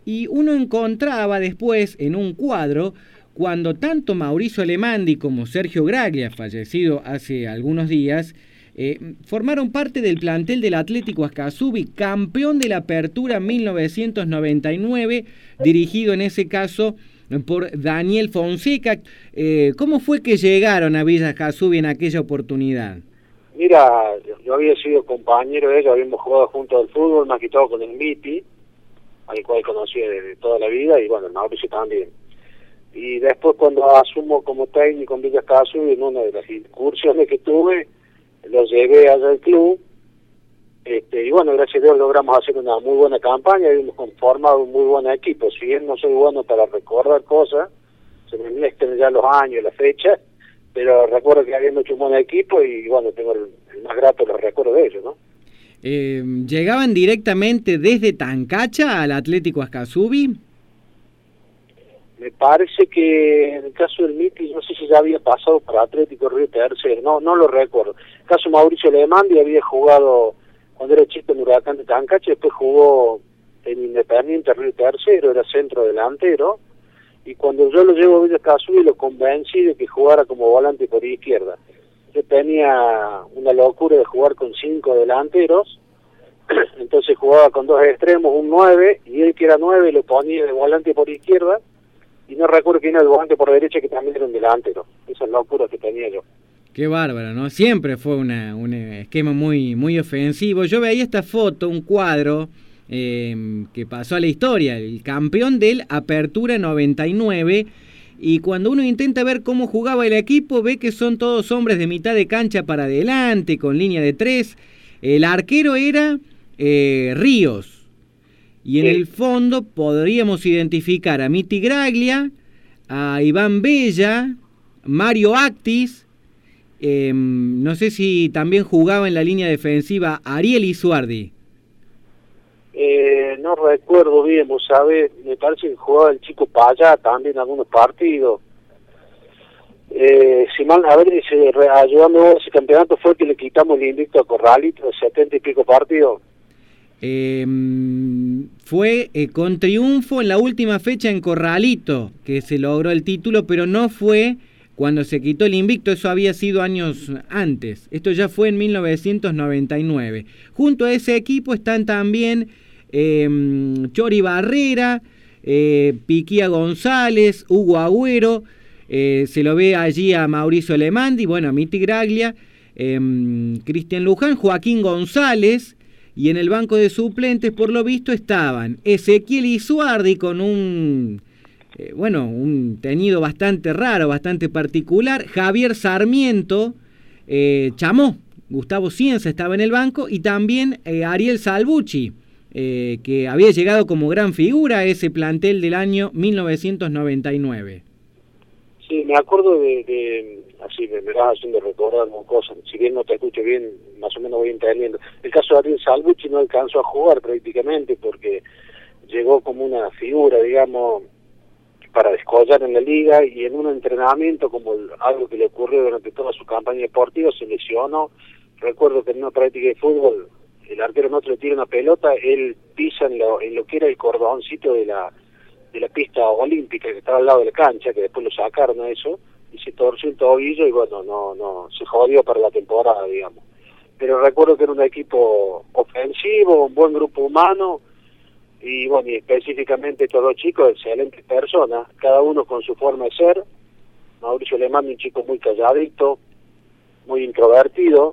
y uno encontraba después en un cuadro cuando tanto Mauricio Alemandi como Sergio Graglia, fallecido hace algunos días, formaron parte del plantel del Atlético Ascasubi, campeón de la Apertura 1999, dirigido en ese caso por Daniel Fonseca. ¿Cómo fue que llegaron a Villa Ascasubi en aquella oportunidad? Mira, yo había sido compañero de ellos, habíamos jugado juntos al fútbol, más que todo con el Miti, al cual conocí de toda la vida, y bueno, el Mauricio también. Y después cuando asumo como técnico en Villa Ascasubi, en una de las incursiones que tuve, lo llevé allá al club, y bueno, gracias a Dios logramos hacer una muy buena campaña, y hemos conformado un muy buen equipo. Si bien no soy bueno para recordar cosas, se me mezclan ya los años, las fechas, pero recuerdo que habíamos hecho un buen equipo y bueno, tengo el más grato los recuerdos de ellos, ¿no? ¿Llegaban directamente desde Tancacha al Atlético Ascasubi? Me parece que en el caso del Miti, no sé si ya había pasado para Atlético Río Tercero, no lo recuerdo. En el caso de Mauricio Alemandi había jugado cuando era chico en Huracán de Tancacha, después jugó en Independiente Río Tercero, era centro delantero, y cuando yo lo llevo a Villa Ascasubi lo convencí de que jugara como volante por izquierda. Yo tenía una locura de jugar con 5 delanteros, entonces jugaba con 2 extremos, un 9, y él que era 9 lo ponía de volante por izquierda, y no recuerdo quién era el volante por derecha, que también era un delantero. Esas locuras que tenía yo. Qué bárbaro, ¿no? Siempre fue un esquema muy, muy ofensivo. Yo veía esta foto, un cuadro que pasó a la historia, el campeón del Apertura 99, y cuando uno intenta ver cómo jugaba el equipo, ve que son todos hombres de mitad de cancha para adelante, con línea de 3. El arquero era Ríos. Y en el fondo podríamos identificar a Miti Graglia, a Iván Bella, Mario Actis, no sé si también jugaba en la línea defensiva Ariel Isuardi. No recuerdo bien, vos sabés, me parece que jugaba el chico Payá también en algunos partidos. Si mal, a ver, ayudando a ese campeonato fue que le quitamos el invicto a Corralito de 70 y pico partidos. Fue con triunfo en la última fecha en Corralito que se logró el título, pero no fue cuando se quitó el invicto, eso había sido años antes. Esto ya fue en 1999. Junto a ese equipo están también Chori Barrera, Piquía González, Hugo Agüero, se lo ve allí a Mauricio Alemandi, bueno, a Miti Graglia, Cristian Luján, Joaquín González. Y en el banco de suplentes, por lo visto, estaban Ezequiel Isuardi con un teñido bastante raro, bastante particular, Javier Sarmiento, Chamó, Gustavo Cienza estaba en el banco, y también Ariel Salvucci, que había llegado como gran figura a ese plantel del año 1999. Sí, me acuerdo así me vas haciendo recordar algunas cosas, si bien no te escucho bien, más o menos voy entendiendo. El caso de Ariel Salvucci no alcanzó a jugar prácticamente porque llegó como una figura, digamos, para descollar en la liga, y en un entrenamiento, como algo que le ocurrió durante toda su campaña deportiva, se lesionó. Recuerdo que en una práctica de fútbol, el arquero no le tira una pelota, él pisa en lo que era el cordoncito de la pista olímpica que estaba al lado de la cancha, que después lo sacaron a eso, y se torció el tobillo, y bueno, no se jodió para la temporada, digamos. Pero recuerdo que era un equipo ofensivo, un buen grupo humano, y bueno, y específicamente estos dos chicos, excelentes personas, cada uno con su forma de ser. Mauricio Alemandi, un chico muy calladito, muy introvertido,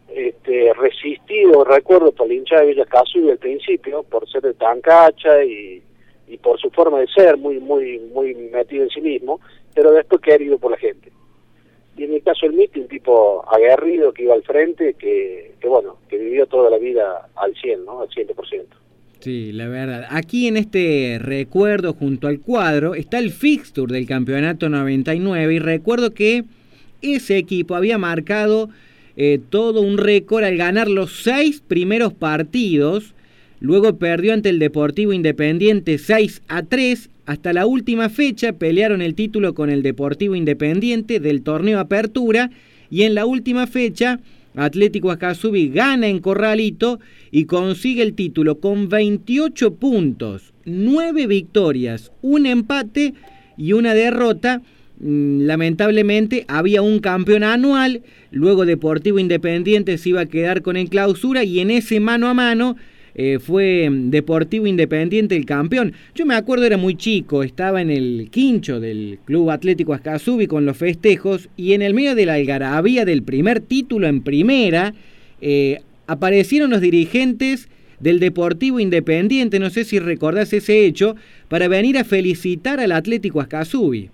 resistido, recuerdo, por la hinchada de Villa Ascasubi al principio, por ser de Tancacha y por su forma de ser, muy metido en sí mismo, pero después querido por la gente. Y en el caso del Miti, un tipo aguerrido que iba al frente, que vivió toda la vida al 100, ¿no? Al 100%. Sí, la verdad. Aquí en este recuerdo, junto al cuadro, está el fixture del campeonato 99, y recuerdo que ese equipo había marcado todo un récord al ganar los 6 primeros partidos. Luego perdió ante el Deportivo Independiente 6-3. Hasta la última fecha pelearon el título con el Deportivo Independiente del torneo Apertura, y en la última fecha Atlético Ascasubi gana en Corralito y consigue el título con 28 puntos, 9 victorias, un empate y una derrota. Lamentablemente había un campeón anual, luego Deportivo Independiente se iba a quedar con el clausura y en ese mano a mano fue Deportivo Independiente el campeón. Yo me acuerdo, era muy chico, estaba en el quincho del Club Atlético Ascasubi con los festejos y en el medio de la algarabía del primer título en primera aparecieron los dirigentes del Deportivo Independiente, no sé si recordás ese hecho, para venir a felicitar al Atlético Ascasubi.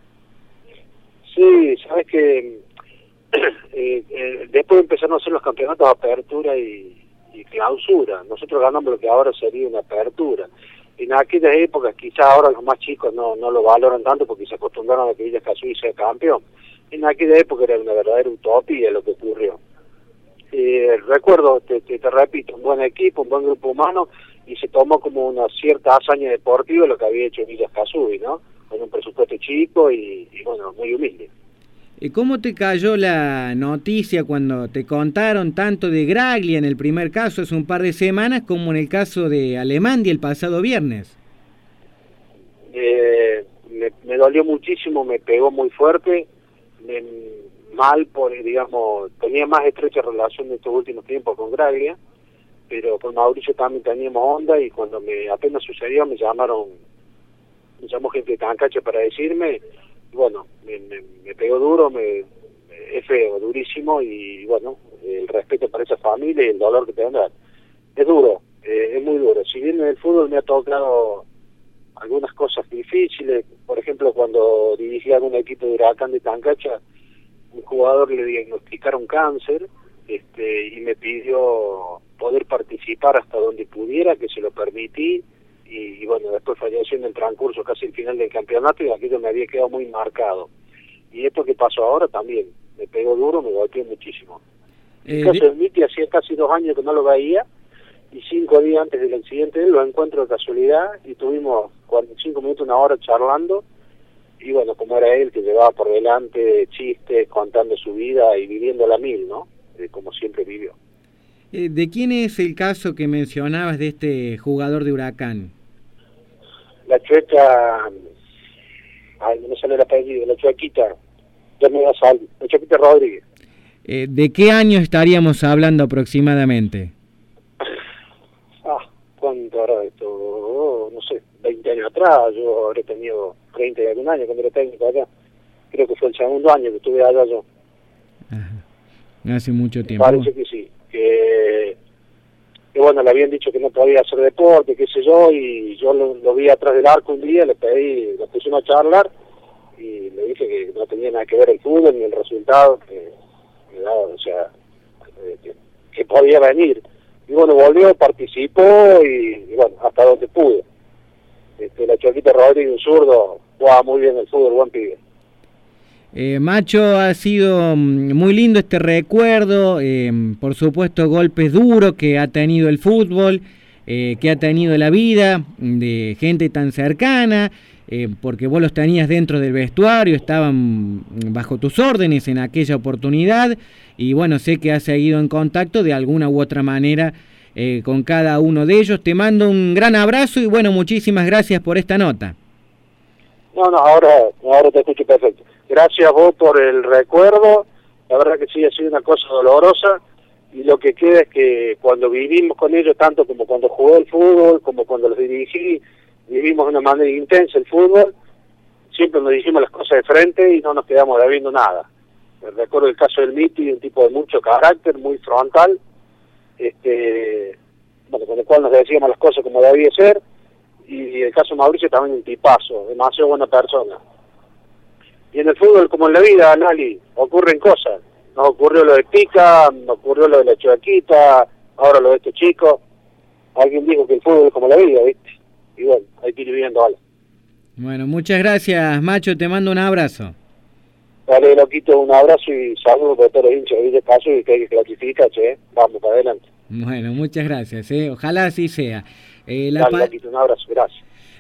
Sí, sabes que después empezaron a hacer los campeonatos de apertura y clausura. Nosotros ganamos lo que ahora sería una apertura. En aquellas épocas, quizás ahora los más chicos no lo valoran tanto porque se acostumbraron a que Villa Ascasubi sea campeón. En aquella época era una verdadera utopía lo que ocurrió. Recuerdo, te repito, un buen equipo, un buen grupo humano, y se tomó como una cierta hazaña deportiva lo que había hecho Villa Ascasubi, ¿no? Con un presupuesto chico y bueno, muy humilde. ¿Cómo te cayó la noticia cuando te contaron tanto de Graglia en el primer caso hace un par de semanas como en el caso de Alemandi el pasado viernes? Me dolió muchísimo, me pegó muy fuerte, mal por, digamos, tenía más estrecha relación en estos últimos tiempos con Graglia, pero con Mauricio también teníamos onda y cuando apenas sucedió me llamó gente de Tancache para decirme, bueno, me pegó duro, es feo, durísimo y bueno, el respeto para esa familia y el dolor que te van a dar. Es duro, es muy duro. Si bien en el fútbol me ha tocado algunas cosas difíciles, por ejemplo cuando dirigí algún equipo de Huracán de Tancacha, un jugador le diagnosticaron cáncer y me pidió poder participar hasta donde pudiera, que se lo permití. Y bueno, después falleció en el transcurso casi el final del campeonato y aquello me había quedado muy marcado. Y esto que pasó ahora también, me pegó duro, me golpeó muchísimo. El caso de Miti, hacía casi 2 años que no lo veía, y 5 días antes del accidente de él lo encuentro de casualidad, y tuvimos 45 minutos, una hora charlando, y bueno, como era él que llevaba por delante chistes, contando su vida y viviendo la mil, ¿no? Como siempre vivió. ¿De quién es el caso que mencionabas de este jugador de Huracán? La chueca, no me sale el apellido, la chuequita, la chuequita Rodríguez. ¿De qué año estaríamos hablando aproximadamente? ¿Cuánto hará esto? No sé, 20 años atrás, yo habré tenido 30 y algún año cuando era técnico acá. Creo que fue el segundo año que estuve allá yo. Ajá. Hace mucho tiempo. Parece que sí, que bueno, le habían dicho que no podía hacer deporte, qué sé yo, y yo lo vi atrás del arco un día, le pusimos a charlar, y le dije que no tenía nada que ver el fútbol ni el resultado, o sea, que podía venir. Y bueno, volvió, participó, y bueno, hasta donde pudo. La Choquita Rodríguez, un zurdo, jugaba muy bien el fútbol, buen pibe. Macho, ha sido muy lindo este recuerdo, por supuesto golpes duros que ha tenido el fútbol, que ha tenido la vida de gente tan cercana, porque vos los tenías dentro del vestuario, estaban bajo tus órdenes en aquella oportunidad, y bueno, sé que has seguido en contacto de alguna u otra manera con cada uno de ellos. Te mando un gran abrazo y bueno, muchísimas gracias por esta nota. No, ahora te escucho perfecto. Gracias a vos por el recuerdo, la verdad que sí ha sido una cosa dolorosa, y lo que queda es que cuando vivimos con ellos, tanto como cuando jugué el fútbol, como cuando los dirigí, vivimos de una manera intensa el fútbol, siempre nos dijimos las cosas de frente y no nos quedamos debiendo nada. Recuerdo el caso del Miti, un tipo de mucho carácter, muy frontal, bueno, con el cual nos decíamos las cosas como debía ser, y el caso de Mauricio también un tipazo, demasiado buena persona. Y en el fútbol, como en la vida, Nali, ocurren cosas. Nos ocurrió lo de Pica, nos ocurrió lo de la Chuequita, ahora lo de este chico. Alguien dijo que el fútbol es como la vida, ¿viste? Y bueno, hay que ir viviendo algo. Bueno, muchas gracias, Macho, te mando un abrazo. Dale, loquito, un abrazo y saludos para todos los hinchas de Villa Ascasubi, que hay que clasificar, vamos para adelante. Bueno, muchas gracias, ojalá así sea. Dale, loquito, un abrazo, gracias.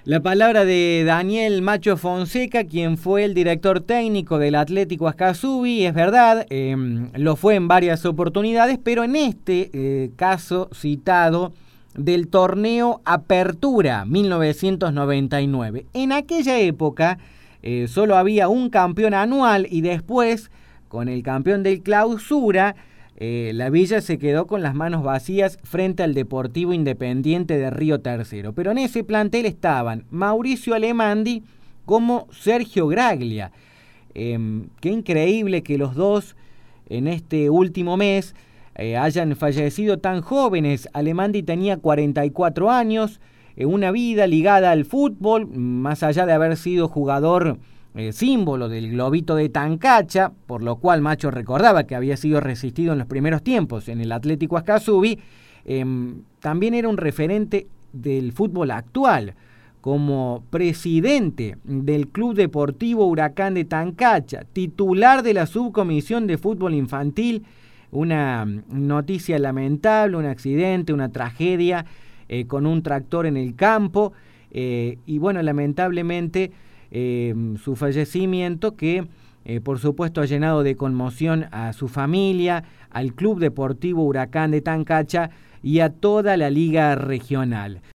La palabra de Daniel Macho Fonseca, quien fue el director técnico del Atlético Ascasubi, es verdad, lo fue en varias oportunidades, pero en este caso citado del torneo Apertura 1999. En aquella época solo había un campeón anual y después, con el campeón del Clausura, la Villa se quedó con las manos vacías frente al Deportivo Independiente de Río Tercero. Pero en ese plantel estaban Mauricio Alemandi como Sergio Graglia. Qué increíble que los dos en este último mes hayan fallecido tan jóvenes. Alemandi tenía 44 años, una vida ligada al fútbol, más allá de haber sido jugador símbolo del globito de Tancacha, por lo cual Macho recordaba que había sido resistido en los primeros tiempos en el Atlético Ascasubi. También era un referente del fútbol actual, como presidente del Club Deportivo Huracán de Tancacha, titular de la subcomisión de fútbol infantil. Una noticia lamentable, un accidente, una tragedia con un tractor en el campo, y bueno, lamentablemente su fallecimiento que por supuesto ha llenado de conmoción a su familia, al Club Deportivo Huracán de Tancacha y a toda la liga regional.